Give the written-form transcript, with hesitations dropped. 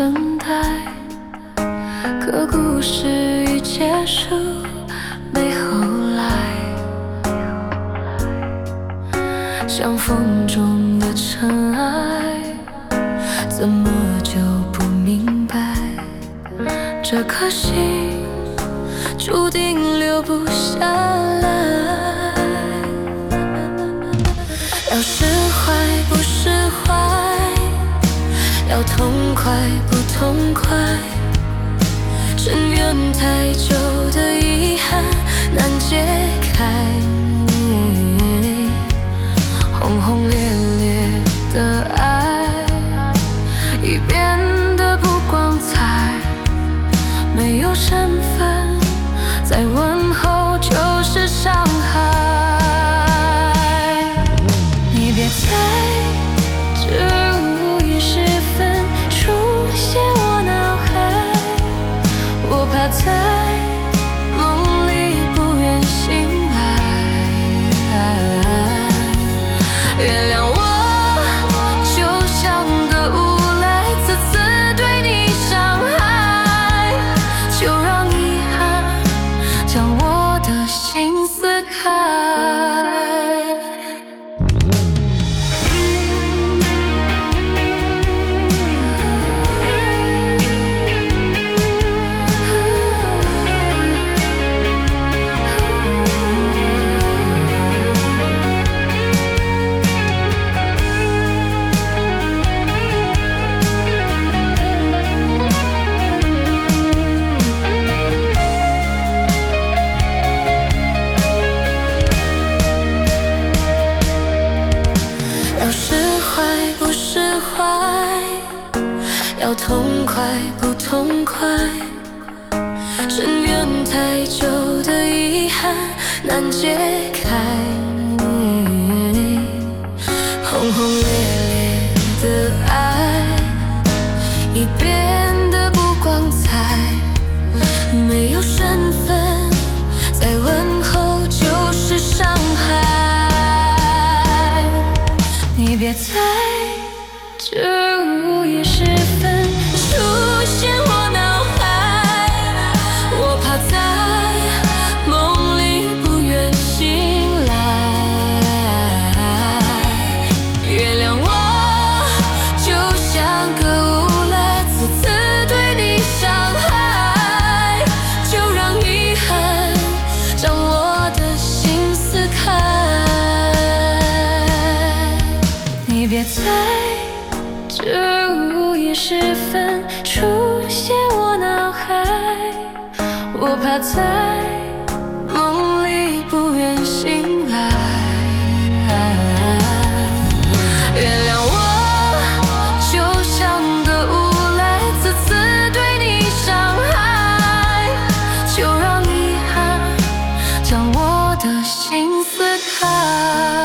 等待，可故事已结束，没后来。像风中的尘埃，怎么就不明白？这颗心注定留不下来。要释怀不释怀，要痛快不痛快，深渊太久的遗憾难解开，轰轰烈烈的爱已变得不光彩，没有身份，在问候就是伤害。你别在这午夜时分出现我脑海，我怕在梦里不愿醒来。原谅我就像个无赖，次次对你伤害，就让遗憾将我的心撕开。要痛快不痛快，深渊太久的遗憾难解开，轰轰烈烈的爱已变得不光彩，没有身份，在问候就是伤害。你别在这午夜时分出现我脑海，我怕在梦里不愿醒来。原谅我就像个无赖，次次对你伤害，就让遗憾将我的心撕开。你别在这午夜时分出现我脑海，我怕在梦里不愿醒来。原谅我就像个无赖，次次对你伤害，就让遗憾将我的心撕开。